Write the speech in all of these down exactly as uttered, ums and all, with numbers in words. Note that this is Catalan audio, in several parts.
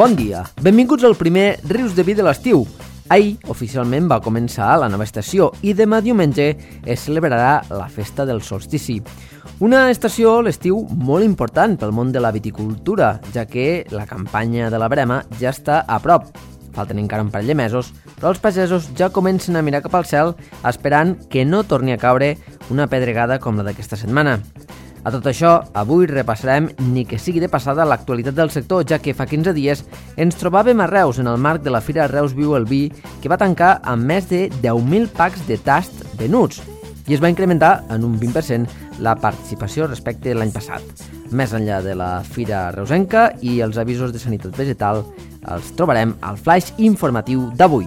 Bon dia, benvinguts al primer Rius de Vi de l'estiu. Ahir, oficialment, va començar la nova estació i demà diumenge es celebrarà la festa del solstici. Una estació, l'estiu, molt important pel món de la viticultura, ja que la campanya de la verema ja està a prop. Falten encara un parell de mesos, però els pagesos ja comencen a mirar cap al cel esperant que no torni a caure una pedregada com la d'aquesta setmana. A tot això, avui repassarem, ni que sigui de passada, l'actualitat del sector, ja que fa quinze dies ens trobàvem a Reus en el marc de la Fira Reus Viu el Vi, que va tancar amb més de deu mil packs de tast venuts i es va incrementar en un vint per cent la participació respecte a l'any passat. Més enllà de la Fira Reusenca i els avisos de sanitat vegetal, els trobarem al flaix informatiu d'avui.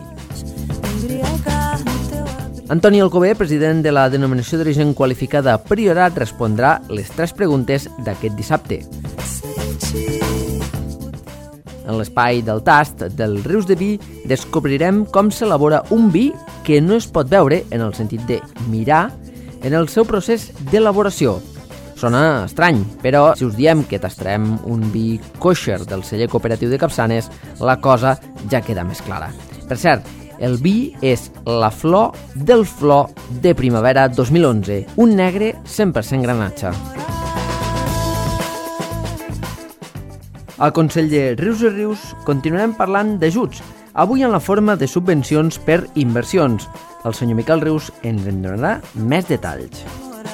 Antoni Alcover, president de la denominació d'origen qualificada Priorat, respondrà les tres preguntes d'aquest dissabte. En l'espai del tast del Rius de Vi descobrirem com s'elabora un vi que no es pot veure en el sentit de mirar en el seu procés d'elaboració. Sona estrany, però si us diem que tastarem un vi kosher del celler cooperatiu de Capçanes, la cosa ja queda més clara. Per cert, el vi és la flor del flor de primavera dos mil onze, un negre cent per cent granatge. Al Consell de Rius i Rius continuarem parlant d'ajuts, avui en la forma de subvencions per inversions. El senyor Miquel Rius ens en donarà més detalls.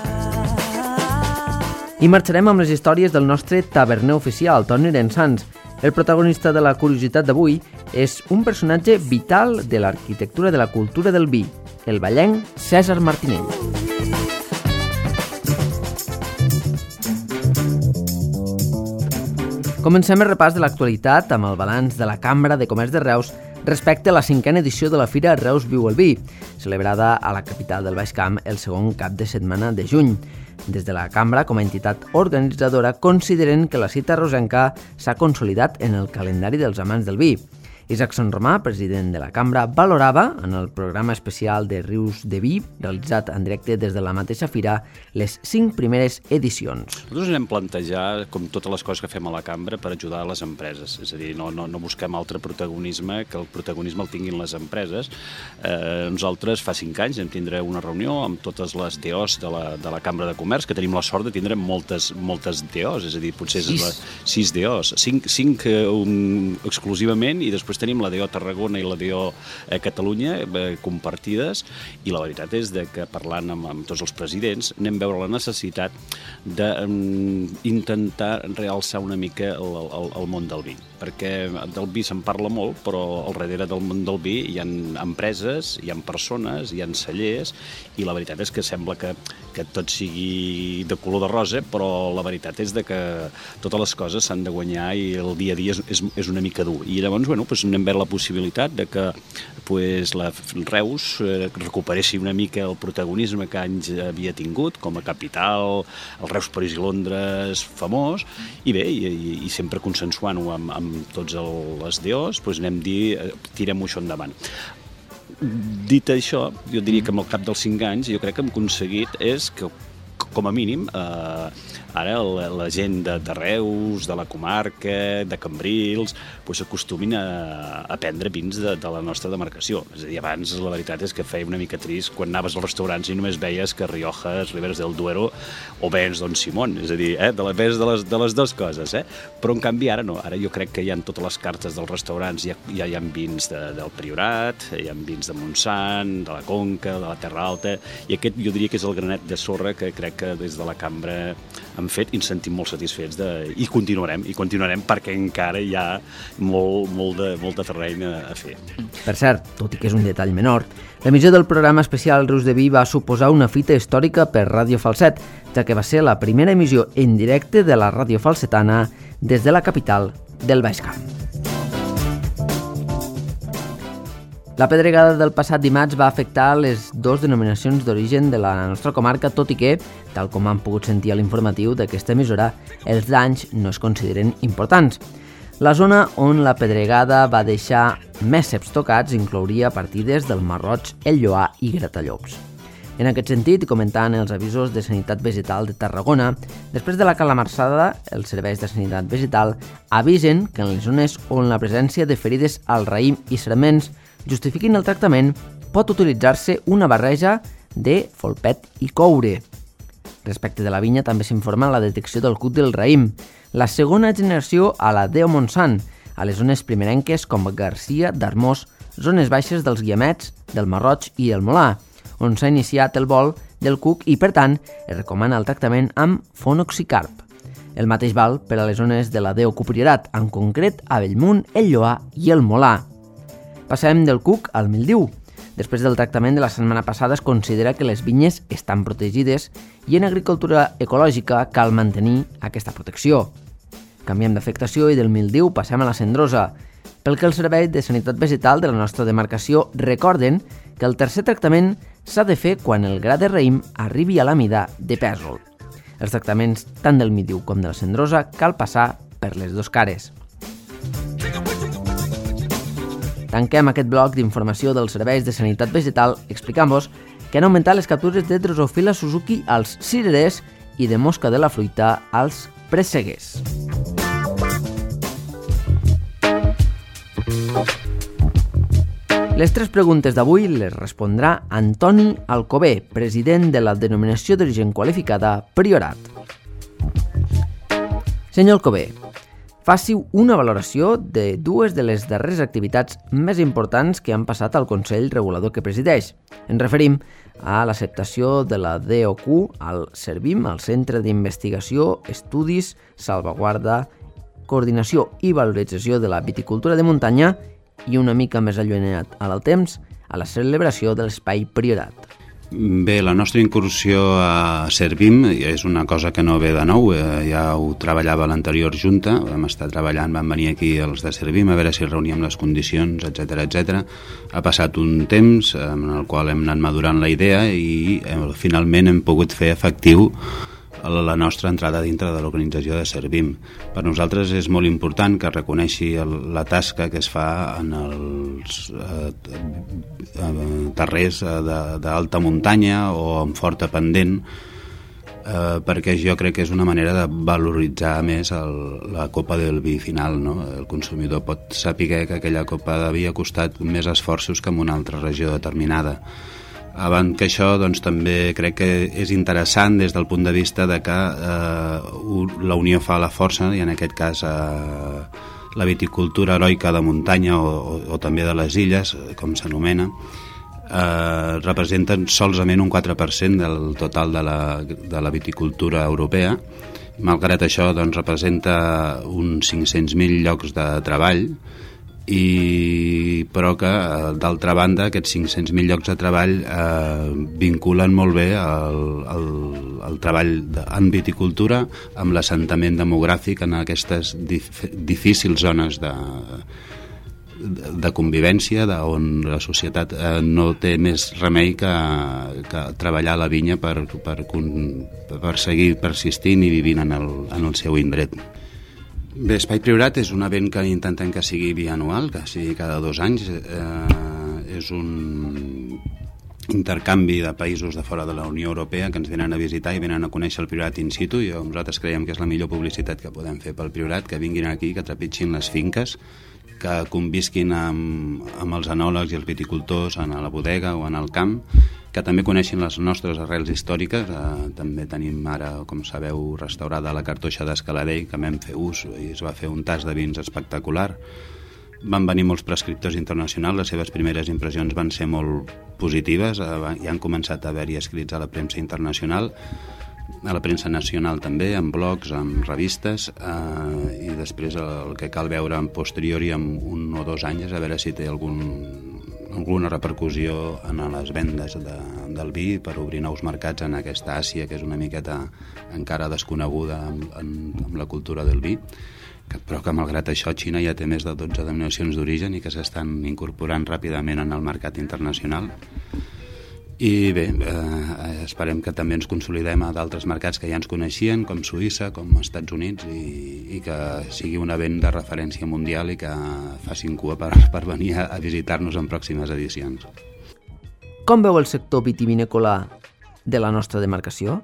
I marxarem amb les històries del nostre taverner oficial, Toni Rensans. El protagonista de la curiositat d'avui és un personatge vital de l'arquitectura de la cultura del vi, el vallenc Cèsar Martinell. Comencem el repàs de l'actualitat amb el balanç de la Cambra de Comerç de Reus respecte a la cinquena edició de la Fira Reus Viu el Vi, celebrada a la capital del Baix Camp el segon cap de setmana de juny. Des de la Cambra, com a entitat organitzadora, consideren que la cita reusenca s'ha consolidat en el calendari dels amants del vi. Isaac Sonromà, president de la Cambra, valorava, en el programa especial de Rius de Vi, realitzat en directe des de la mateixa fira, les cinc primeres edicions. Nosaltres anem a plantejar, com totes les coses que fem a la Cambra, per ajudar a les empreses. És a dir, no, no, no busquem altre protagonisme, que el protagonisme el tinguin les empreses. Eh, nosaltres fa cinc anys vam tindre una reunió amb totes les D Os de la, de la Cambra de Comerç, que tenim la sort de tindre moltes, moltes D Os, és a dir, potser sis, la, sis D Os, cinc, cinc um, exclusivament, i després tenim la D O Tarragona i la D O eh, Catalunya eh, compartides, i la veritat és de que parlant amb, amb tots els presidents anem a veure la necessitat d'intentar um, realçar una mica el, el, el món del vi, perquè del vi se'n parla molt, però al darrere del món del vi hi ha empreses, hi ha persones, hi ha cellers, i la veritat és que sembla que, que tot sigui de color de rosa, però la veritat és de que totes les coses s'han de guanyar i el dia a dia és, és, és una mica dur. I llavors, bueno, doncs anem a veure la possibilitat de que pues, la Reus eh, recuperessi una mica el protagonisme que anys havia tingut, com a capital, el Reus, París i Londres famós, i bé, i, i, i sempre consensuant-ho amb, amb tots les D Os, doncs anem a dir, tirem-ho això endavant. Dit això, jo diria que amb el cap dels cinc anys, jo crec que hem aconseguit és que, com a mínim, eh, ara la, la gent de, de Reus, de la comarca, de Cambrils, doncs s'acostumin a, a prendre vins de, de la nostra demarcació. És a dir, abans la veritat és que feia una mica trist quan anaves als restaurants i només veies que Riojas, Ribes del Duero o vens Don Simón, és a dir, eh, de, la, de, les, de les dues coses. Eh? Però en canvi ara no, ara jo crec que hi ha totes les cartes dels restaurants, ja, ja hi ha vins de, del Priorat, hi ha vins de Montsant, de la Conca, de la Terra Alta, i aquest jo diria que és el granet de sorra que crec que des de la Cambra hem fet i ens sentim molt satisfets de... i continuarem, i continuarem perquè encara hi ha molt, molt, de, molt de terreny a, a fer. Per cert, tot i que és un detall menor, l'emissió del programa especial Rius de Vi va suposar una fita històrica per Ràdio Falset, ja que va ser la primera emissió en directe de la ràdio falsetana des de la capital del Baix Camp. La pedregada del passat dimarts va afectar les dues denominacions d'origen de la nostra comarca, tot i que, tal com han pogut sentir a l'informatiu d'aquesta emissora, els danys no es consideren importants. La zona on la pedregada va deixar més ceps tocats inclouria partides del Marroig, el Lloar i Gratallops. En aquest sentit, comentant els avisos de Sanitat Vegetal de Tarragona, després de la calamarsada, els serveis de Sanitat Vegetal avisen que en les zones on la presència de ferides al raïm i serments justifiquin el tractament, pot utilitzar-se una barreja de folpet i coure. Respecte de la vinya, també s'informa la detecció del cuc del raïm, la segona generació a la Déu Montsant, a les zones primerenques com Garcia, d'Armós, zones baixes dels Guiamets, del Marroig i el Molà, on s'ha iniciat el vol del cuc i, per tant, es recomana el tractament amb fonoxicarp. El mateix val per a les zones de la Déu Cuprierat, en concret a Bellmunt, el Lloar i el Molà. Passem del cuc al mildiu. Després del tractament de la setmana passada es considera que les vinyes estan protegides i en agricultura ecològica cal mantenir aquesta protecció. Canviem d'afectació i del mildiu passem a la cendrosa, pel que el Servei de Sanitat Vegetal de la nostra demarcació recorden que el tercer tractament s'ha de fer quan el gra de raïm arribi a la mida de pèsol. Els tractaments tant del mildiu com de la cendrosa cal passar per les dues cares. Tanquem aquest bloc d'informació dels serveis de sanitat vegetal explicant-vos que han augmentat les captures de Drosophila Suzuki als cirerers i de mosca de la fruita als presseguers. Les tres preguntes d'avui les respondrà Antoni Alcover, president de la denominació d'origen qualificada Priorat. Senyor Alcover, faci una valoració de dues de les darreres activitats més importants que han passat al Consell Regulador que presideix. Ens referim a l'acceptació de la D O Q al CERVIM, al Centre d'Investigació, Estudis, Salvaguarda, Coordinació i Valorització de la Viticultura de Muntanya i una mica més allunyat al temps, a la celebració de l'Espai Priorat. Bé, la nostra incursió a CERVIM és una cosa que no ve de nou, ja ho treballava l'anterior Junta, vam estar treballant, van venir aquí els de CERVIM a veure si reuníem les condicions, etcètera, etcètera. Ha passat un temps en el qual hem anat madurant la idea i eh, finalment hem pogut fer efectiu la nostra entrada dintre de l'organització de CERVIM. Per nosaltres és molt important que reconeixi el, la tasca que es fa en els eh, terrers d'alta muntanya o en forta pendent, eh, perquè jo crec que és una manera de valoritzar més el, la copa del vi final, no? El consumidor pot saber que aquella copa de vi ha costat més esforços que en una altra regió determinada. Abans que això, doncs, també crec que és interessant des del punt de vista de que eh, la unió fa la força, i en aquest cas eh, la viticultura heroica de muntanya o, o, o també de les illes, com s'anomena, eh, representen solament un quatre per cent del total de la, de la viticultura europea. Malgrat això, doncs, representa uns cinc-cents mil llocs de treball, i però que d'altra banda aquests cinc-cents mil llocs de treball eh, vinculen molt bé el, el, el treball de, en viticultura amb l'assentament demogràfic en aquestes dif, difícils zones de, de, de convivència, de on la societat eh, no té més remei que, que treballar la vinya per, per, per seguir persistint i vivint en el, en el seu indret. Bé, Espai Priorat és un event que intentem que sigui bianual, que sigui cada dos anys. Eh, és un intercanvi de països de fora de la Unió Europea que ens venen a visitar i venen a conèixer el Priorat in situ, i nosaltres creiem que és la millor publicitat que podem fer pel Priorat, que vinguin aquí, que trepitgin les finques, que convisquin amb, amb els enòlegs i els viticultors en la bodega o en el camp, que també coneixin les nostres arrels històriques. Eh, també tenim ara, com sabeu, restaurada la cartoixa d'Escaladell, que vam fer ús i es va fer un tas de vins espectacular. Van venir molts prescriptors internacionals, les seves primeres impressions van ser molt positives, eh, i han començat a haver-hi escrits a la premsa internacional, a la premsa nacional també, en blogs, en revistes, eh, i després el que cal veure en posteriori, en un o dos anys, a veure si té algun alguna repercussió en les vendes de, del vi per obrir nous mercats en aquesta Àsia que és una miqueta encara desconeguda amb, amb, amb la cultura del vi, que, però que malgrat això Xina ja té més de dotze denominacions d'origen i que s'estan incorporant ràpidament en el mercat internacional. I bé, eh, esperem que també ens consolidem a d'altres mercats que ja ens coneixien, com Suïssa, com Estats Units, i, i que sigui un event de referència mundial i que facin cua per, per venir a, a visitar-nos en pròximes edicions. Com veu el sector vitivinícola de la nostra demarcació?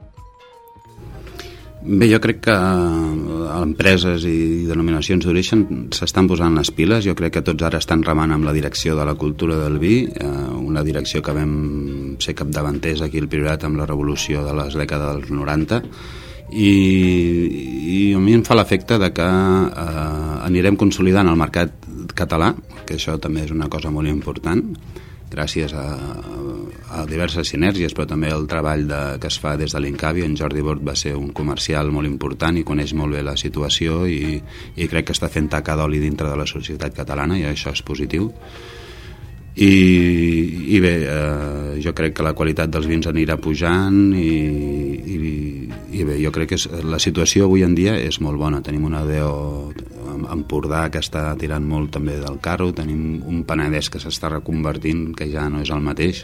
Bé, jo crec que empreses i denominacions d'origen s'estan posant les piles. Jo crec que tots ara estan remant amb la direcció de la cultura del vi, una direcció que vam ser capdavanters aquí al Priorat amb la revolució de les dècades dels noranta, i, i a mi em fa l'efecte de que eh, anirem consolidant el mercat català, que això també és una cosa molt important, gràcies a, a diverses sinergies, però també el treball de, que es fa des de l'Incavi. En Jordi Bort va ser un comercial molt important i coneix molt bé la situació, i, i crec que està fent taca d'oli dintre de la societat catalana, i això és positiu. I, i bé, eh, jo crec que la qualitat dels vins anirà pujant, i, i, i bé, jo crec que és, la situació avui en dia és molt bona. Tenim una D O Empordà que està tirant molt també del carro, tenim un Penedès que s'està reconvertint, que ja no és el mateix,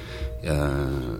eh,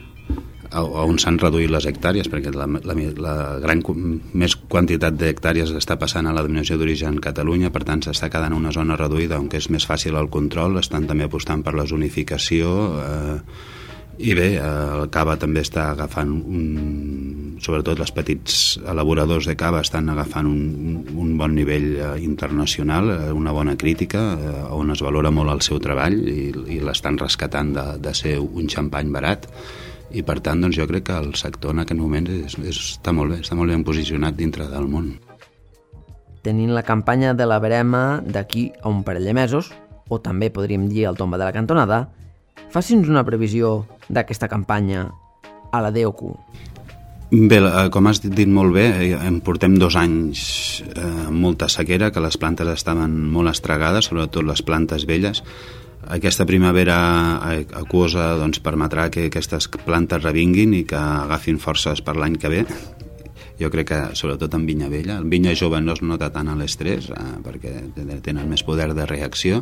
on s'han reduït les hectàrees, perquè la, la, la gran més quantitat d'hectàrees està passant a la denominació d'origen Catalunya, per tant s'està quedant una zona reduïda on és més fàcil el control. Estan també apostant per la zonificació, eh, i bé, el cava també està agafant un, sobretot els petits elaboradors de cava estan agafant un, un bon nivell internacional, una bona crítica, on es valora molt el seu treball, i, i l'estan rescatant de, de ser un xampany barat. I per tant, doncs, jo crec que el sector en aquest moment és, és, està molt bé, està molt ben posicionat dintre del món. Tenint la campanya de la verema d'aquí a un parell de mesos, o també podríem dir el tomba de la cantonada, faci'ns una previsió d'aquesta campanya a la D O Q. Bé, com has dit molt bé, em portem dos anys eh, molta sequera, que les plantes estaven molt estragades, sobretot les plantes velles. Aquesta primavera aquosa doncs, permetrà que aquestes plantes revinguin i que agafin forces per l'any que ve. Jo crec que sobretot en vinya vella. En vinya jove no es nota tant l'estrès, eh, perquè tenen més poder de reacció.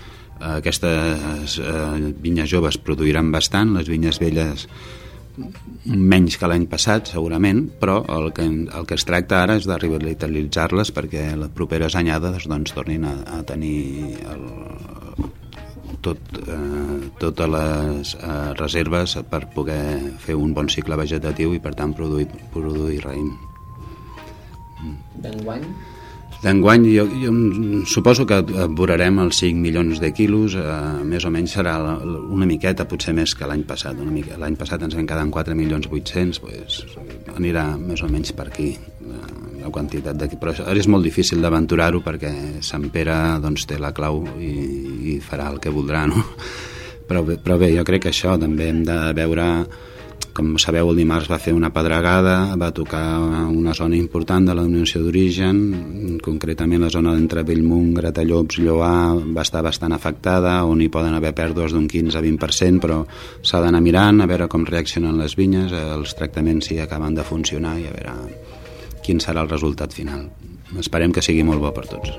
Aquestes eh, vinyes joves produiran bastant, les vinyes velles menys que l'any passat segurament, però el que, el que es tracta ara és de revitalitzar-les perquè les properes anyades doncs, tornin a, a tenir el, tot, eh, totes les eh, reserves per poder fer un bon cicle vegetatiu i per tant produir, produir raïm. D'enguany? D'enguany jo, jo suposo que veurem els cinc milions de quilos, eh, més o menys serà una miqueta, potser més que l'any passat. Una mica. L'any passat ens vam quedar en quatre milions vuit-cents, pues, anirà més o menys per aquí eh, la quantitat d'aquí. Però ara és molt difícil d'aventurar-ho perquè Sant Pere doncs, té la clau i, i farà el que voldrà, no? Però, però bé, jo crec que això també hem de veure. Com sabeu, el dimarts va fer una pedregada, va tocar una zona important de la denominació d'origen, concretament la zona d'entre Bellmunt, Gratallops, Lloà, va estar bastant afectada, on hi poden haver pèrdues d'un quinze a vint per cent, però s'ha d'anar mirant a veure com reaccionen les vinyes, els tractaments si acaben de funcionar i a veure quin serà el resultat final. Esperem que sigui molt bo per tots.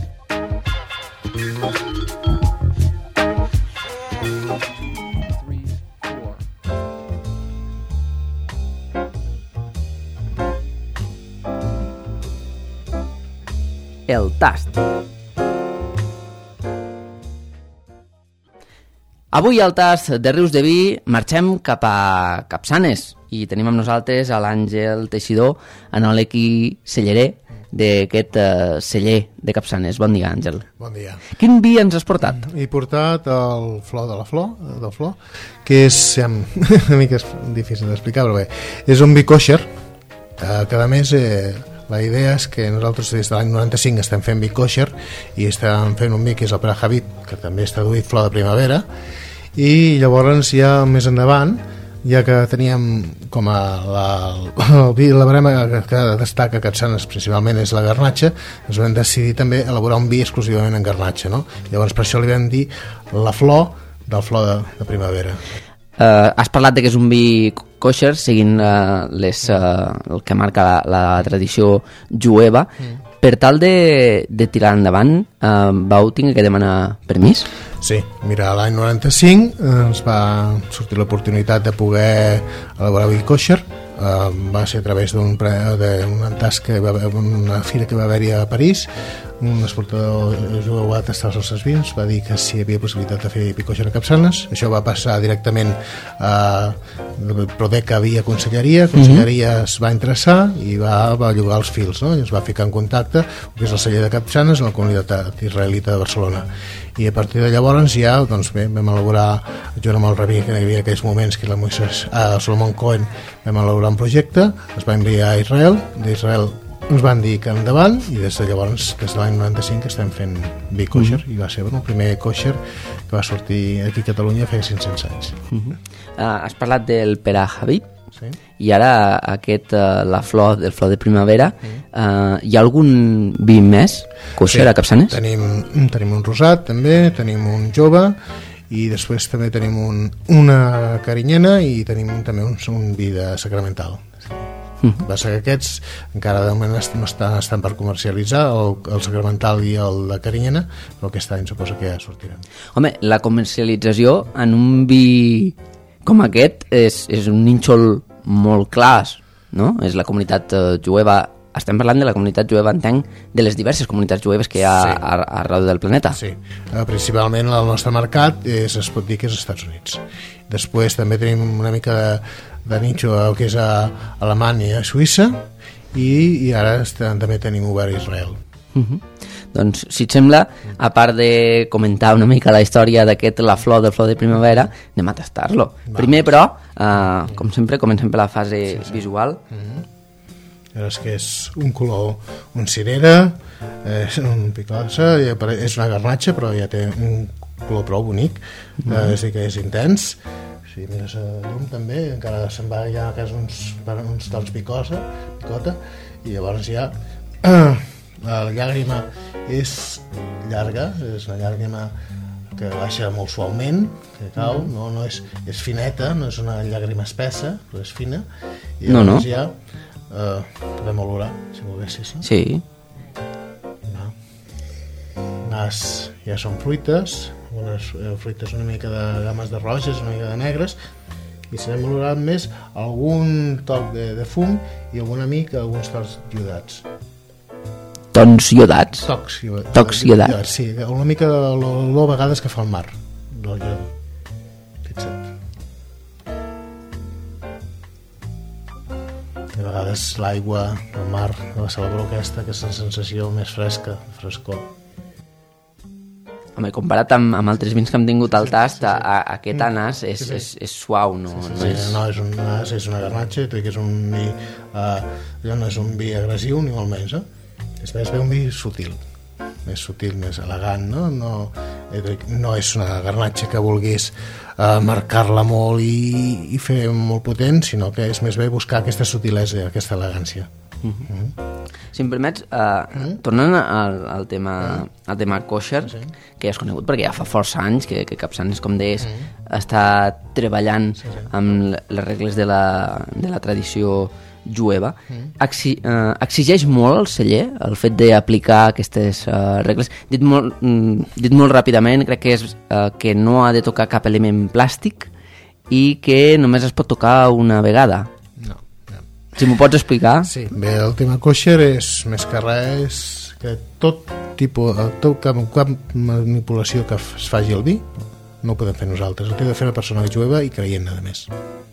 El tast. Avui al tast de Rius de Vi marxem cap a Capçanes i tenim amb nosaltres a l'Àngel Teixidor, anòleg cellerer d'aquest uh, celler de Capçanes. Bon dia, Àngel. Bon dia. Quin vi ens has portat? He portat el flor de la flor, del flor, que és una mica difícil d'explicar, però bé, és un vi kosher, eh, que a més eh, la idea és que nosaltres des de l'any noranta-cinc estem fent vi kosher i estem fent un vi que és el Prahavit, que també és traduït flor de primavera, i llavors ja més endavant, ja que teníem com a la, el vi, la barema que destaca a Capçanes principalment és la garnatxa, ens vam decidir també elaborar un vi exclusivament en garnatxa, no? Llavors per això li vam dir la flor del flor de, de primavera. Uh, has parlat de que és un vi kosher seguint uh, les, uh, el que marca la, la tradició jueva. Mm. Per tal de, de tirar endavant, uh, vau tenir que demanar permís? Sí, mira, l'any noranta-cinc ens va sortir l'oportunitat de poder elaborar vi kosher uh, va ser a través d'un d'una tasca, una fira que va haver-hi a París. Un exportador jueu va tastar els nostres vins, va dir que si hi havia possibilitat de fer picoixa a Capçanes. Això va passar directament a Prodeca via Conselleria. Conselleria es va interessar i va, va llogar els fils, no? I es va ficar en contacte que és el celler de Capçanes en la comunitat israelita de Barcelona. I a partir de llavors ja doncs bé, vam elaborar, junt amb el rabí que hi havia en aquells moments, que era Moisés, eh, Solomon Cohen, vam elaborar un projecte, es va enviar a Israel, d'Israel ens van dir que endavant, i des de llavors, des de l'any noranta-cinc, estem fent vi kosher, mm. i va ser bueno, el primer kosher que va sortir aquí a Catalunya feia cinc-cents anys. Mm -hmm. uh, has parlat del Perah Habib, sí. I ara aquest, uh, la flor, del flor de primavera, mm. uh, hi ha algun vi més kosher sí. a Capçanes? Tenim, tenim un rosat també, tenim un jove, i després també tenim un, una carinyena i tenim també un, un vi de sacramental. Va ser que aquests encara de moment no estan, estan per comercialitzar, el, el sacramental i el de carinyena, però aquest any suposa que ja sortiran. Home, la comercialització en un vi com aquest és, és un nínxol molt clar, no? És la comunitat uh, jueva, estem parlant de la comunitat jueva, entenc, de les diverses comunitats jueves que hi ha sí. arreu del planeta. Sí, uh, principalment el nostre mercat és, es pot dir que és als Estats Units. Després també tenim una mica de de nicho que és a Alemanya, a Suïssa, i, i ara estem, també tenim obert a Israel. Uh -huh. Doncs, si et sembla, a part de comentar una mica la història d'aquest La Flor del Flor de Primavera, anem a tastar-lo. Primer, però, uh, com sempre, comencem per la fase sí, sí. visual. Uh -huh. És que és un color, un cirera, és un picosa, és una garnatxa, però ja té un color prou bonic, uh -huh. uh, és a dir, que és intens. Si mires a llum també, encara se'n va ja que és uns, uns tons picosa, picota, i llavors ja eh, la llàgrima és llarga, és una llàgrima que baixa molt suaument, que cau, no, no és, és fineta, no és una llàgrima espessa, però és fina, i llavors no, no. ja eh, podem olorar, si volguessis. No? Sí. No. Nas ja són fruites, unes eh, fruites una mica de games de roges, una mica de negres, i se n'hem olorant més algun toc de, de fum i alguna mica alguns tocs iodats. Tons iodats? Tocs, iodats. Tocs iodats. Sí, una mica de l'olor a vegades que fa el mar. Fixa't. I a vegades l'aigua del mar, de la Salabro aquesta, que és la sensació més fresca, frescor. Home, comparat amb, amb altres vins que hem tingut al tast, a, a, aquest anàs és, sí, sí. és, és suau, no? Sí, sí, no, sí. és... no és un anàs, és una garnatxa, que és un vi, uh, no és un vi agressiu ni molt menys, eh? Després ve un vi sutil, més sutil, més elegant, no? No, no és una garnatxa que vulguis uh, marcar-la molt i, i fer molt potent, sinó que és més bé buscar aquesta sutilesa, aquesta elegància. Uh -huh. mm. Si em permets, uh, mm. tornant al, al tema, mm. al tema kosher, sí. que ja és conegut perquè ja fa força anys que, que Capçanes, com deies, mm. està treballant sí, sí. amb les regles de la, de la tradició jueva. Mm. Exi, uh, exigeix molt el celler el fet d'aplicar aquestes uh, regles. Dit molt, mm, dit molt ràpidament, crec que és uh, que no ha de tocar cap element plàstic i que només es pot tocar una vegada. Si m'ho pots explicar? Sí, bé, el tema kosher és més que res que tot tipus, tot, cap, cap manipulació que es faci el vi no ho podem fer nosaltres, ho té de fer una persona jueva i creient, a més.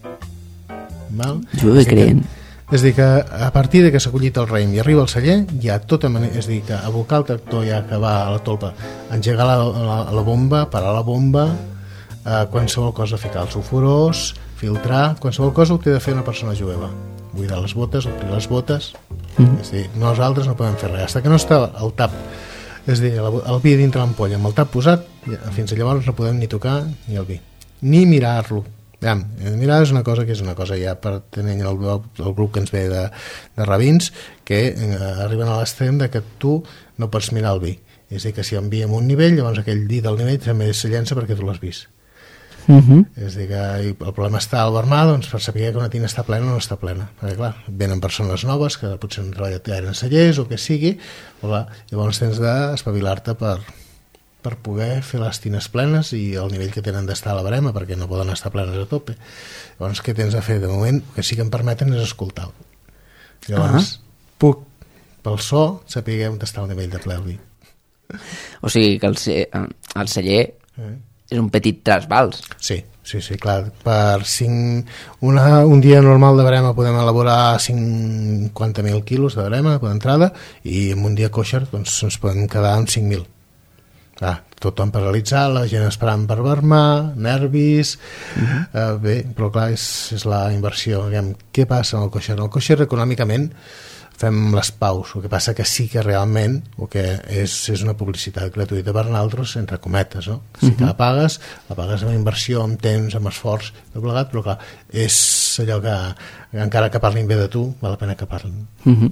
Val? Jueva i creient. És a dir, que a partir de que s'ha collit el raïm i arriba al celler, hi ha tota manera, és a dir, que abocar el tractor ja que va a la tolpa, engegar la, la, la bomba, parar la bomba, eh, qualsevol cosa, ficar els sulfurós, filtrar, qualsevol cosa ho té de fer una persona jueva. Buidar les botes, omplir les botes, mm-hmm. és a dir, nosaltres no podem fer res, fins que no està el tap, és a dir, el vi dintre l'ampolla amb el tap posat, fins llavors no podem ni tocar ni el vi, ni mirar-lo. Veam, mirar és una cosa que és una cosa ja per tenir el, el grup que ens ve de, de rabins, que eh, arriben a l'extrem de que tu no pots mirar el vi, és a dir, que si enviem un nivell, llavors aquell dit del nivell també se llença perquè tu l'has vist. Uh-huh. És a dir, que el problema està al barmar, doncs, per saber que una tina està plena o no està plena, perquè clar, venen persones noves que potser no treballen gaire en cellers o que sigui, però, clar, llavors tens d'espavilar-te per, per poder fer les tines plenes i el nivell que tenen d'estar a la barema, perquè no poden estar plenes a tope. Llavors, què tens a fer? De moment, el que sí que em permeten és escoltar. Llavors, uh-huh. puc, pel so, saber on està el nivell de ple al vi. O sigui que el, el celler eh. és un petit trasbals. Sí, sí, sí, clar. Per cinc, una, un dia normal de barema podem elaborar cinquanta mil quilos de barema d'entrada i en un dia kosher doncs, ens podem quedar amb cinc mil. Ah, tothom paralitzat, la gent esperant per vermar, nervis, uh-huh. eh, bé, però clar, és, és la inversió. Diguem, què passa amb el kosher? El kosher econòmicament fem les paus, el que passa que sí que realment el que és, és una publicitat gratuïta per nosaltres, entre cometes, no? Si uh-huh. que la pagues, la pagues amb inversió, amb temps, amb esforç, tot plegat, però clar, és allò que, encara que parlin bé de tu, val la pena que parlin. Uh-huh.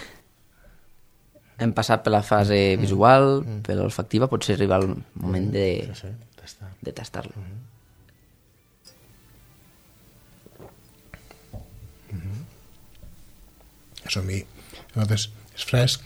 Hem passat per la fase visual, mm. per l'olfactiva, potser arriba el moment de, sí, sí, de tastar-lo. Mm-hmm. Mm-hmm. És un vi, és fresc,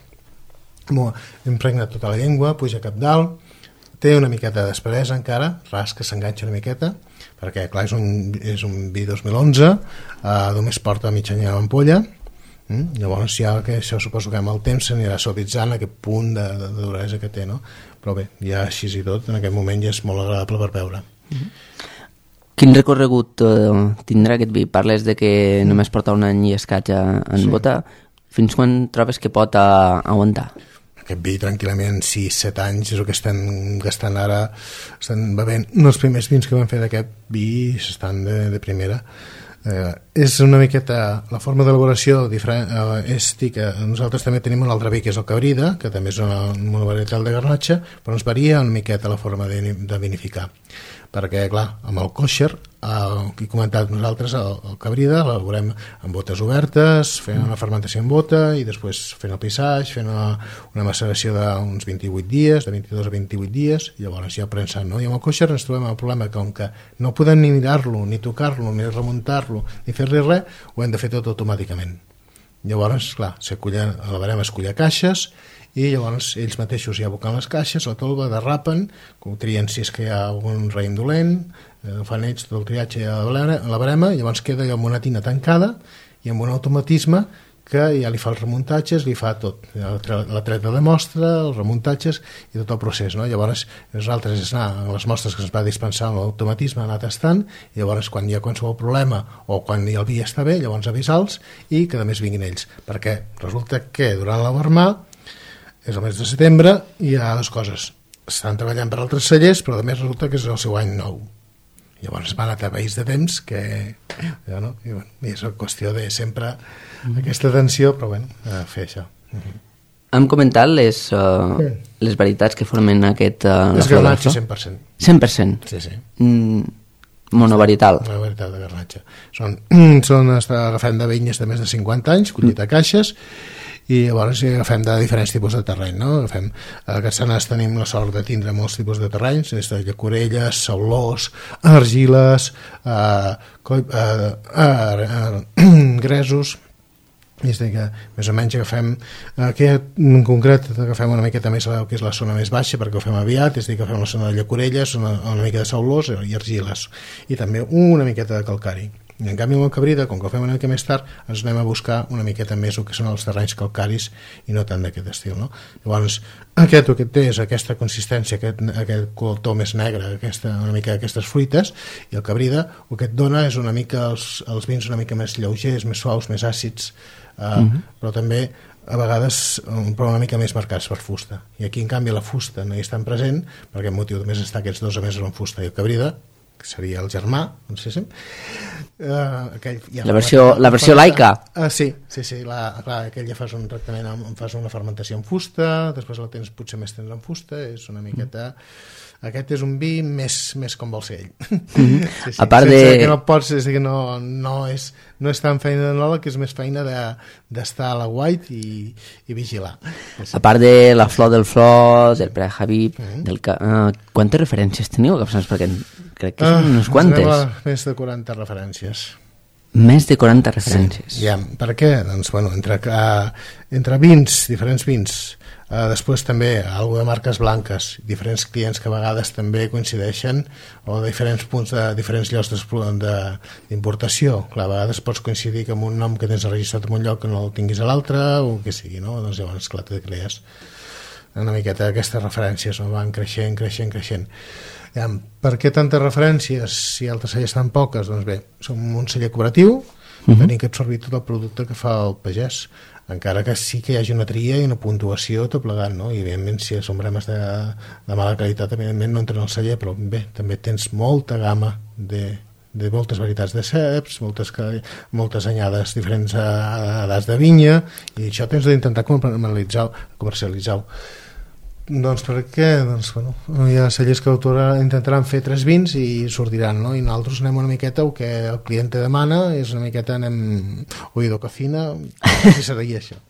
impregna tota la llengua, puja cap dalt, té una miqueta d'asperesa encara, ras que s'enganxa una miqueta, perquè clar, és un, és un vi dos mil onze, eh, només porta mig any a l'ampolla. Mm? Llavors ja que això suposo que amb el temps s'anirà suavitzant aquest punt de, de, de duresa que té, no? Però bé, ja així i tot, en aquest moment ja és molt agradable per beure. Mm-hmm. Quin recorregut eh, tindrà aquest vi? Parles de que només porta un any i escaig en sí. bota. Fins quan trobes que pot a, aguantar? Aquest vi tranquil·lament sis set anys és el que estem gastant ara, estan bevent. Els primers vins que vam fer d'aquest vi estan de, de primera. Eh, és una miqueta la forma d'elaboració diferent, eh, és dir que nosaltres també tenim un altre vi que és el cabrida, que també és una, una varietat de garnatxa, però ens varia una miqueta la forma de, de vinificar, perquè clar, amb el kosher eh, que he comentat nosaltres, el, el cabrida l'elaborem amb botes obertes, fent una fermentació en bota i després fent el pissatge, fent una, una maceració d'uns vint-i-vuit dies, de vint-i-dos a vint-i-vuit dies, i llavors ja prensant, no? I amb el kosher ens trobem el problema que com que no podem ni mirar-lo, ni tocar-lo, ni remuntar-lo, ni fer-li res, ho hem de fer tot automàticament. Llavors, clar, elaborem escollir caixes i llavors ells mateixos ja aboquen les caixes, la tolva, derrapen, trien si és que hi ha algun raïm dolent, eh, fan ells tot el triatge a la barema, llavors queda allò amb una tina tancada i amb un automatisme que ja li fa els remuntatges, li fa tot, la treta de mostra, els remuntatges i tot el procés, no? Llavors nosaltres és anar a les mostres que ens va dispensar l'automatisme, anar tastant, i llavors quan hi ha qualsevol problema o quan el vi està bé, llavors avisar-los i que a més vinguin ells, perquè resulta que durant la vermà és el mes de setembre i hi ha dues coses, estan treballant per altres cellers, però a més resulta que és el seu any nou. Llavors van a través de temps que ja no, i, bueno, i és una qüestió de sempre mm. aquesta tensió, però bueno, a fer això. Mm-hmm. Hem comentat les, uh, sí. les varietats que formen aquest... Uh, és garnatxa cent per cent. cent per cent? Sí, sí. Mm, monovarietal. Una varietat de garnatxa. Són, són agafem de vinyes de més de cinquanta anys, collit a caixes, i llavors agafem de diferents tipus de terreny, no? Agafem, a Catsanes tenim la sort de tindre molts tipus de terrenys, des de llacorelles, saulós, argiles, eh, coi, eh, eh, eh, gresos, i és que més o menys agafem aquest, en concret agafem una miqueta més el que és la zona més baixa perquè ho fem aviat, és a dir que agafem la zona de llacorelles, una, una mica de saulós i argiles, i també una miqueta de calcari. I en canvi amb el cabrida, com que ho fem una mica més tard, ens anem a buscar una miqueta més el que són els terrenys calcaris i no tant d'aquest estil, no? Llavors, aquest el que té és aquesta consistència, aquest, aquest color més negre, aquesta, una mica aquestes fruites, i el cabrida el que et dona és una mica els, els vins una mica més lleugers, més suaus, més àcids, eh, mm-hmm. però també a vegades però una mica més marcats per fusta. I aquí en canvi la fusta no hi és tan present, perquè el motiu només està aquests dos a més en fusta, i el cabrida que seria el germà, no sé si uh, aquell ja la versió, la versió laica uh, sí, sí, sí la, clar, aquell ja fas un tractament amb, fas una fermentació en fusta, després la tens potser més temps en fusta, és una miqueta aquest és un vi més, més com vol ser ell. Mm-hmm. Sí, sí. A part de... que no pots, és que no, no, és, no és tan feina de nola, que és més feina d'estar de, a la white i, i vigilar. Sí. A part de la flor del flor, del Pere Habib, mm-hmm. del, uh, quantes referències teniu? Perquè crec que són uh, unes quantes. Més de quaranta referències. Més de quaranta referències. Sí, ja, per què? Doncs, bueno, entre, uh, entre vins, diferents vins, uh, després també alguna de marques blanques, diferents clients que a vegades també coincideixen, o de diferents punts de diferents llocs d'importació. Clar, a vegades pots coincidir que amb un nom que tens registrat en un lloc que no el tinguis a l'altre, o que sigui, no? Doncs llavors, clar, te crees una miqueta aquestes referències, no? Van creixent, creixent, creixent. Ja, per què tantes referències si altres cellers tan poques? Doncs bé, som un celler cooperatiu, uh-huh. tenim que absorbir tot el producte que fa el pagès, encara que sí que hi hagi una tria i una puntuació tot plegat, no? I evidentment si són bremes de, de mala qualitat evidentment no entren al celler, però bé, també tens molta gamma de, de moltes varietats de ceps, moltes, moltes anyades diferents edats de vinya, i això tens d'intentar comercialitzar-ho. comercialitzar-ho. Doncs per què? Doncs, bueno, hi ha cellers que intentaran fer tres vins i sortiran, no? I nosaltres anem una miqueta el que el client te demana, és una miqueta anem oïdo cocina, si seria això.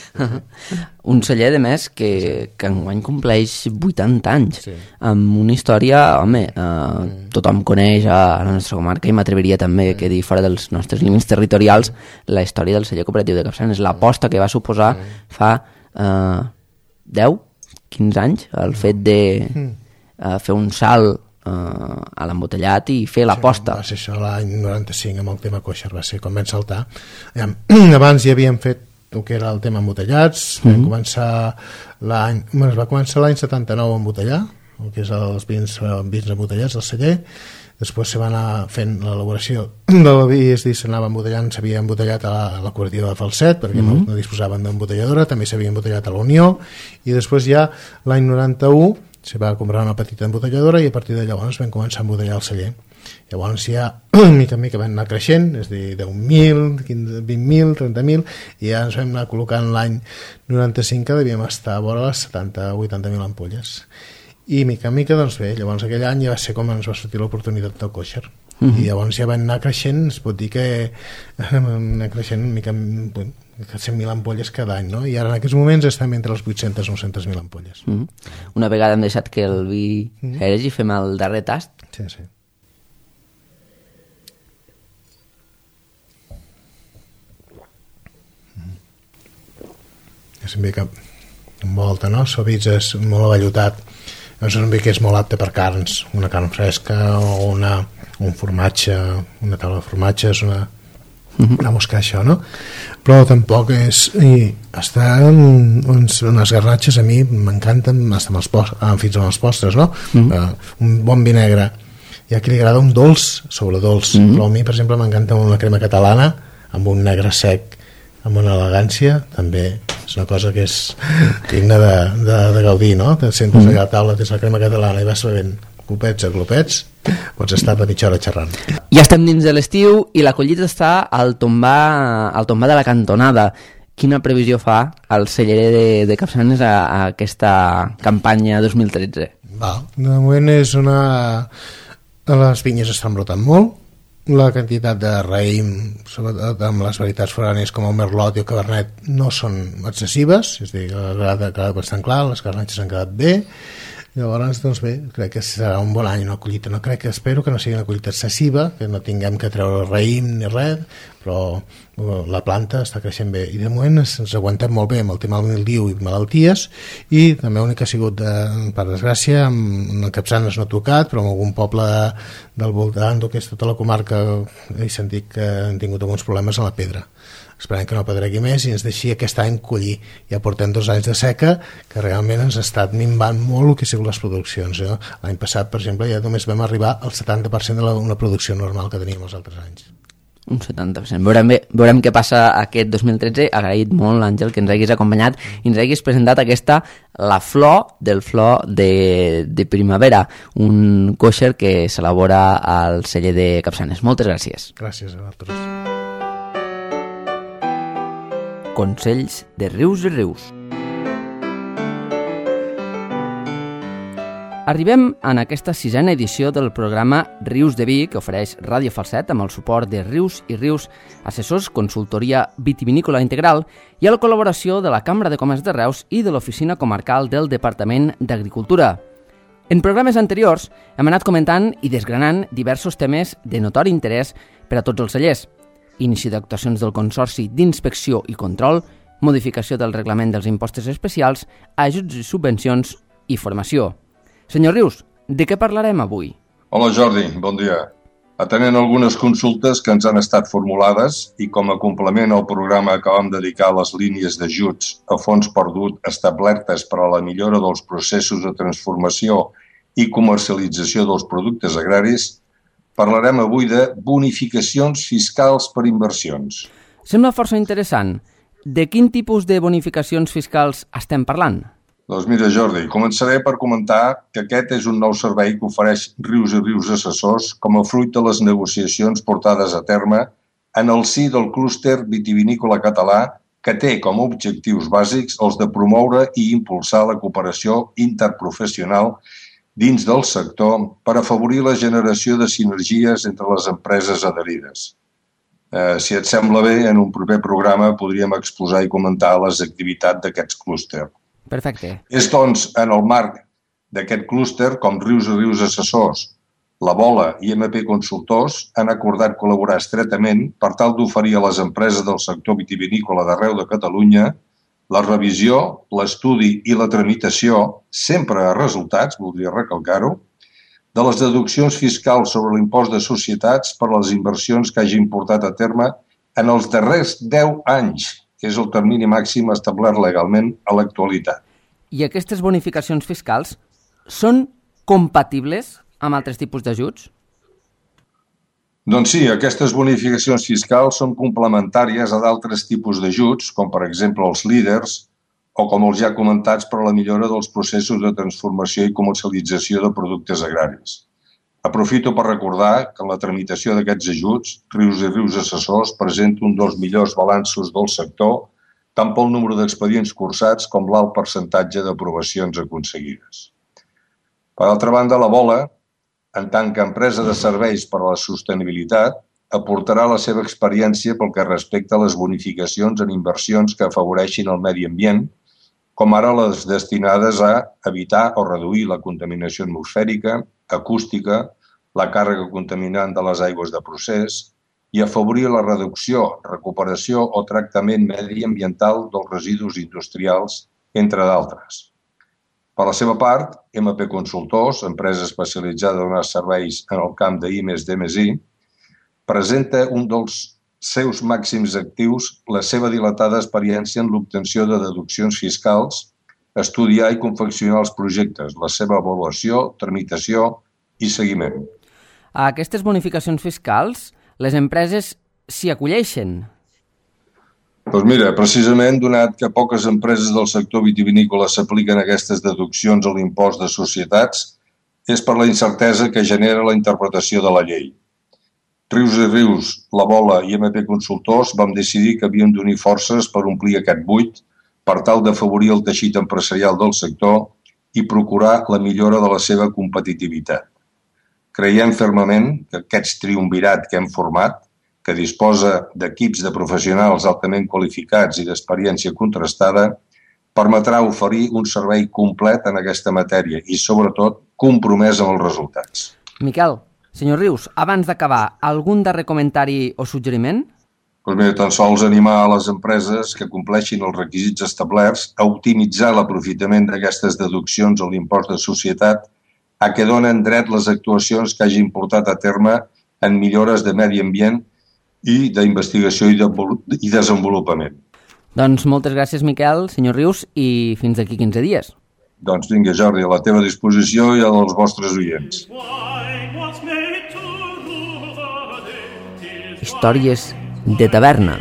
Un celler, de més, que, que enguany compleix vuitanta anys, sí. Amb una història, home, eh, mm. tothom coneix a la nostra comarca, i m'atreviria també mm. que dir fora dels nostres límits territorials la història del celler cooperatiu de Capçanes, l'aposta que va suposar mm. fa eh, deu quinze anys, el fet de uh, fer un salt uh, a l'embotellat i fer l'aposta. Sí, va ser això l'any noranta-cinc amb el tema kosher, va ser quan vam saltar. Abans ja havíem fet el que era el tema embotellats, mm-hmm. vam començar l'any, bueno, es va començar l'any setanta-nou a embotellar, el que és els vins, vins embotellats del celler. Després se va anar fent l'elaboració del vi, és dir, s'anava embotellant, s'havia embotellat a la, a la cooperativa de Falset, perquè mm-hmm. no, no disposaven d'embotelladora, també s'havia embotellat a la Unió, i després ja l'any noranta-u se va comprar una petita embotelladora i a partir de llavors vam començar a embotellar el celler. Llavors ja, mica en mica, van anar creixent, és a dir, deu mil, vint mil, trenta mil, i ja ens vam anar col·locant l'any noranta-cinc que devíem estar a vora les setanta o vuitanta mil ampolles. I mica en mica, doncs bé, llavors aquell any ja va ser com ens va sortir l'oportunitat del kosher. Uh-huh. I llavors ja van anar creixent, es pot dir que anar creixent mica cent mil ampolles cada any, no? I ara en aquests moments estem entre les vuit-centes i nou-centes mil ampolles. Uh-huh. Una vegada hem deixat que el vi uh-huh. s'eregi, fem el darrer tast. Sí, sí. Uh-huh. És un vi que envolta, no? Sovits és molt avallotat. És un vi que és molt apte per carns, una carn fresca o una, un formatge, una taula de formatges, una, una moscaixa, no? Però tampoc és... I està en, uns, unes garnatxes a mi m'encanten, estar amb els postres, fins amb els postres, no? Mm-hmm. Uh, un bon vi negre. Hi ha qui li agrada un dolç sobre dolç, mm-hmm. però a mi, per exemple, m'encanta una crema catalana amb un negre sec, amb una elegància, també és una cosa que és digna de, de, de gaudir, no? Te sentes allà a taula, tens la crema catalana i vas bevent glopets a glopets, pots estar per mitja hora xerrant. Ja estem dins de l'estiu i la collita està al tombar, al tombar de la cantonada. Quina previsió fa el celler de, de Capçanes a, a aquesta campanya dos mil tretze? Va, de moment és una... Les vinyes estan brotant molt, la quantitat de raïm, sobretot amb les varietats foranes com el merlot i el cabernet, no són excessives, és a dir, ha quedat bastant clar, les garnatxes han quedat bé. Llavors, doncs bé, crec que serà un bon any una collita. No crec que, espero que no sigui una collita excessiva, que no tinguem que treure raïm ni res, però la planta està creixent bé. I de moment ens, ens aguantem molt bé amb el tema del mildiu i malalties, i també l'únic que ha sigut, de, per desgràcia, amb el Capçanes no ha tocat, però en algun poble del voltant, que és tota la comarca, he sentit que han tingut alguns problemes a la pedra. Esperem que no pedregui més i ens deixi aquest any collir. Ja portem dos anys de seca que realment ens ha estat minvant molt el que han sigut les produccions. Eh? L'any passat, per exemple, ja només vam arribar al setanta per cent de la, una producció normal que teníem els altres anys. Un setanta per cent. Veurem, bé, veurem què passa aquest dos mil tretze. Agraït molt, Àngel, que ens haguis acompanyat i ens haguis presentat aquesta La flor del flor de, de primavera, un kosher que s'elabora al celler de Capçanes. Moltes gràcies. Gràcies a vosaltres. Consells de Rius i Rius. Arribem en aquesta sisena edició del programa Rius de Vi, que ofereix Ràdio Falset amb el suport de Rius i Rius, assessors consultoria vitivinícola integral i a la col·laboració de la Cambra de Comerç de Reus i de l'Oficina Comarcal del Departament d'Agricultura. En programes anteriors hem anat comentant i desgranant diversos temes de notori interès per a tots els cellers. inici d'actuacions del Consorci d'Inspecció i Control, modificació del reglament dels impostos especials, ajuts i subvencions i formació. Senyor Rius, de què parlarem avui? Hola Jordi, bon dia. Atenent algunes consultes que ens han estat formulades i com a complement al programa que vam dedicar a les línies d'ajuts a fons perdut establertes per a la millora dels processos de transformació i comercialització dels productes agraris, parlarem avui de bonificacions fiscals per inversions. Sembla força interessant. De quin tipus de bonificacions fiscals estem parlant? Doncs mira, Jordi, començaré per comentar que aquest és un nou servei que ofereix Rius i Rius Assessors com a fruit de les negociacions portades a terme en el si del clúster vitivinícola català que té com a objectius bàsics els de promoure i impulsar la cooperació interprofessional dins del sector per afavorir la generació de sinergies entre les empreses adherides. Eh, si et sembla bé, en un proper programa podríem exposar i comentar les activitats d'aquests clústers. Perfecte. És, doncs, en el marc d'aquest clúster, com Rius i Rius Assessors, La Bola i M P Consultors han acordat col·laborar estretament per tal d'oferir a les empreses del sector vitivinícola d'arreu de Catalunya la revisió, l'estudi i la tramitació, sempre a resultats, voldria recalcar-ho, de les deduccions fiscals sobre l'impost de societats per les inversions que hagin portat a terme en els darrers deu anys, que és el termini màxim establert legalment a l'actualitat. I aquestes bonificacions fiscals són compatibles amb altres tipus d'ajuts? Doncs sí, aquestes bonificacions fiscals són complementàries a d'altres tipus d'ajuts, com per exemple els líders, o com els ja comentats per a la millora dels processos de transformació i comercialització de productes agraris. Aprofito per recordar que en la tramitació d'aquests ajuts, Rius i Rius Assessors presenta un dels millors balanços del sector, tant pel número d'expedients cursats com l'alt percentatge d'aprovacions aconseguides. Per altra banda, La Bola, en tant que empresa de serveis per a la sostenibilitat, aportarà la seva experiència pel que respecta a les bonificacions en inversions que afavoreixin el medi ambient, com ara les destinades a evitar o reduir la contaminació atmosfèrica, acústica, la càrrega contaminant de les aigües de procés i afavorir la reducció, recuperació o tractament mediambiental dels residus industrials, entre d'altres. Per la seva part, M P Consultors, empresa especialitzada en donar serveis en el camp de I més D més I, presenta un dels seus màxims actius la seva dilatada experiència en l'obtenció de deduccions fiscals, estudiar i confeccionar els projectes, la seva avaluació, tramitació i seguiment. A aquestes bonificacions fiscals, les empreses s'hi acolleixen. Doncs mira, precisament, donat que poques empreses del sector vitivinícola s'apliquen aquestes deduccions a l'impost de societats, és per la incertesa que genera la interpretació de la llei. Rius i Rius, La Bola i M P Consultors vam decidir que havíem d'unir forces per omplir aquest buit per tal d'afavorir el teixit empresarial del sector i procurar la millora de la seva competitivitat. Creiem fermament que aquest triumvirat que hem format, que disposa d'equips de professionals altament qualificats i d'experiència contrastada, permetrà oferir un servei complet en aquesta matèria i, sobretot, compromès amb els resultats. Miquel, senyor Rius, abans d'acabar, algun darrer comentari o suggeriment? Doncs bé, tan sols animar a les empreses que compleixin els requisits establerts a optimitzar l'aprofitament d'aquestes deduccions a l'impost de societat a què donen dret les actuacions que hagin portat a terme en millores de medi ambient i d'investigació i desenvolupament. Doncs moltes gràcies, Miquel, senyor Rius, i fins d'aquí quinze dies. Doncs vinga, Jordi, a la teva disposició i a dels vostres oients. Històries de taverna.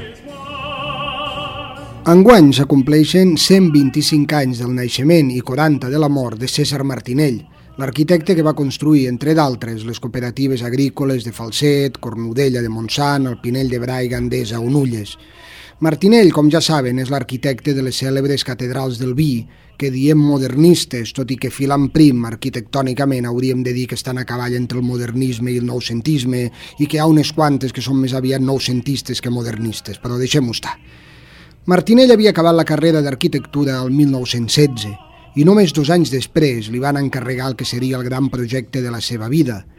Enguany s'acompleixen cent vint-i-cinc anys del naixement i quaranta de la mort de César Martinell, l'arquitecte que va construir, entre d'altres, les cooperatives agrícoles de Falset, Cornudella de Montsant, el Pinell de Brai, Gandesa o Nulles. Martinell, com ja saben, és l'arquitecte de les cèlebres catedrals del vi, que diem modernistes, tot i que filant prim arquitectònicament hauríem de dir que estan a cavall entre el modernisme i el noucentisme i que hi ha unes quantes que són més aviat noucentistes que modernistes, però deixem-ho estar. Martinell havia acabat la carrera d'arquitectura el mil nou-cents setze i només dos anys després li van encarregar el que seria el gran projecte de la seva vida.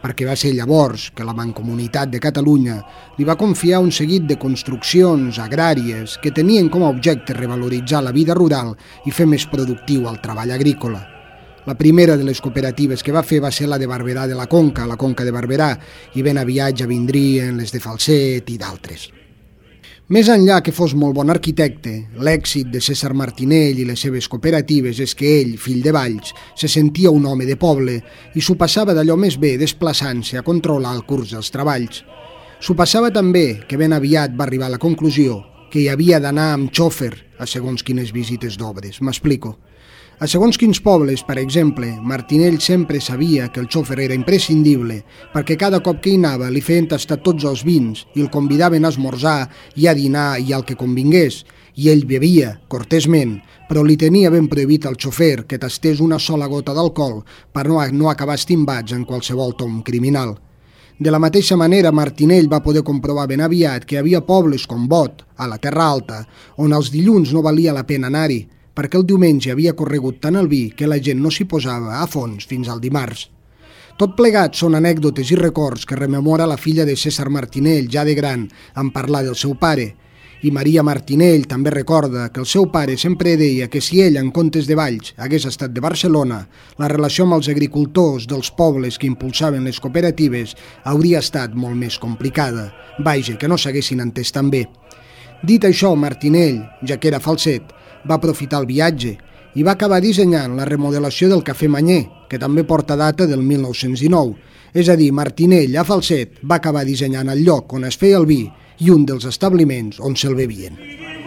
perquè va ser llavors que la Mancomunitat de Catalunya li va confiar un seguit de construccions agràries que tenien com a objecte revaloritzar la vida rural i fer més productiu el treball agrícola. La primera de les cooperatives que va fer va ser la de Barberà de la Conca, la Conca de Barberà, i ben aviat ja vindrien les de Falset i d'altres. Més enllà que fos molt bon arquitecte, l'èxit de César Martinell i les seves cooperatives és que ell, fill de Valls, se sentia un home de poble i s'ho passava d'allò més bé desplaçant-se a controlar el curs dels treballs. S'ho passava també que ben aviat va arribar a la conclusió que hi havia d'anar amb xòfer a segons quines visites d'obres. M'explico. A segons quins pobles, per exemple, Martinell sempre sabia que el xòfer era imprescindible perquè cada cop que hi anava li feien tastar tots els vins i el convidaven a esmorzar i a dinar i al que convingués, i ell bevia, cortésment, però li tenia ben prohibit al xòfer que tastés una sola gota d'alcohol per no, no acabar estimbats en qualsevol tom criminal. De la mateixa manera, Martinell va poder comprovar ben aviat que hi havia pobles com Bot, a la Terra Alta, on els dilluns no valia la pena anar-hi, perquè el diumenge havia corregut tant el vi que la gent no s'hi posava a fons fins al dimarts. Tot plegat són anècdotes i records que rememora la filla de César Martinell, ja de gran, en parlar del seu pare. I Maria Martinell també recorda que el seu pare sempre deia que si ell, en comptes de Valls, hagués estat de Barcelona, la relació amb els agricultors dels pobles que impulsaven les cooperatives hauria estat molt més complicada. Vaja, que no s'haguessin entès tan bé. Dit això, Martinell, ja que era Falset, va aprofitar el viatge i va acabar dissenyant la remodelació del Cafè Manyer, que també porta data del mil nou-cents dinou. És a dir, Martinell, a Falset, va acabar dissenyant el lloc on es feia el vi i un dels establiments on se'l bevien.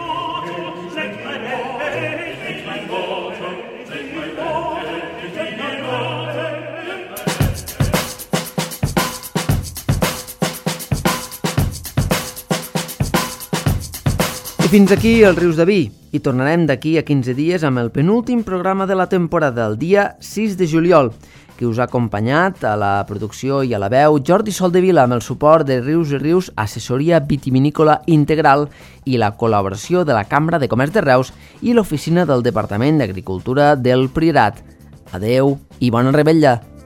I fins aquí els Rius de Vi. I tornarem d'aquí a quinze dies amb el penúltim programa de la temporada, el dia sis de juliol, que us ha acompanyat a la producció i a la veu Jordi Soldevila amb el suport de Rius i Rius, assessoria vitivinícola integral i la col·laboració de la Cambra de Comerç de Reus i l'oficina del Departament d'Agricultura del Priorat. Adeu i bona revetlla!